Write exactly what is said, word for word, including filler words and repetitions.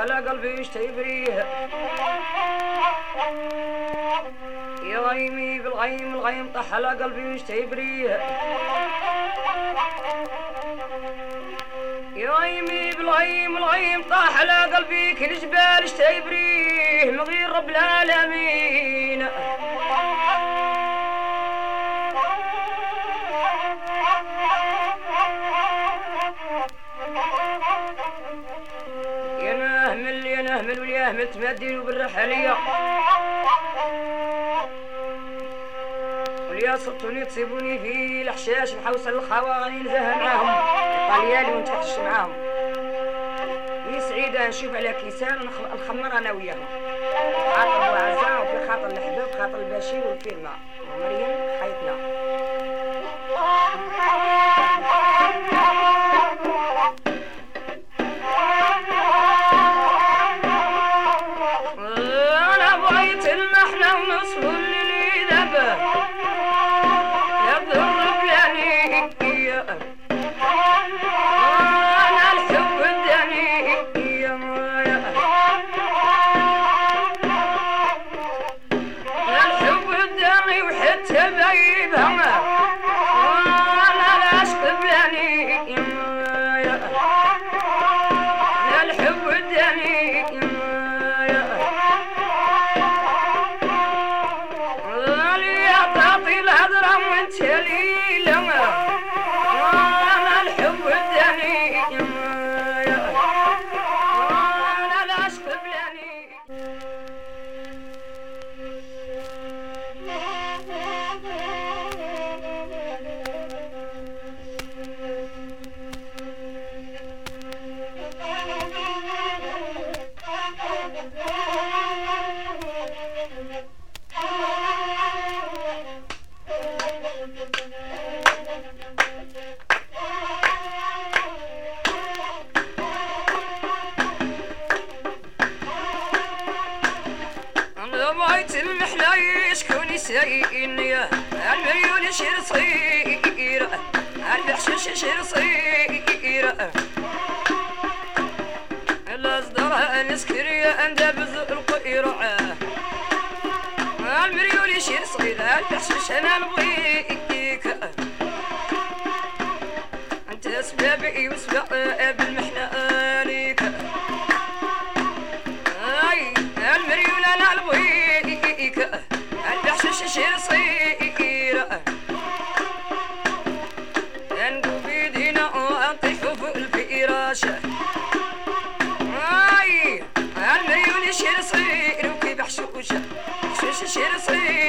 على قلبي يشتبريه يا غيمي بالغيم الغيم طاح على قلبي يشتبريه يا غيمي بالغيم الغيم طاح على قلبي كل جبال اشتبريه من غير رب العالمين يا نهمل يا نهمل واليهمل تمدينوا بالرحلية واليا صرتوني تصيبوني في الحشاش نحوس الخواغني نزهر معاهم طاليالي ونتفحش معاهم وي سعيدة نشوف على كيسان نخمر انا وياهم خاطر بوعزة وفي خاطر الحباب خاطر البشير والكلمة ومريم حيتنا انا بغيت المحنة ونصفو اللي ذبه يضرب يعني انا الحب اداني يا مويا الحب اداني وحتى بيبها انا العشق بلاني يا مويا الحب اداني يا مويا يا تعطي الهضره وانت ليله انا الحب اداني يا مويا انا العشق بلاني انا بغيت المحلى يشكون يسايني المليون شير صغير البحشش شير صغير الأصدر نسكري اندبز القيرع المليون شير صغير البحشش انا نبغيك انت سبابي وسباب بالمحنى ليك اي المريول انا نبغيك البحشش شير صغير نقو بيدينا ونطيحو في الفراش اي المريول شير صغير وكي بحشوش بحشوش شير صغير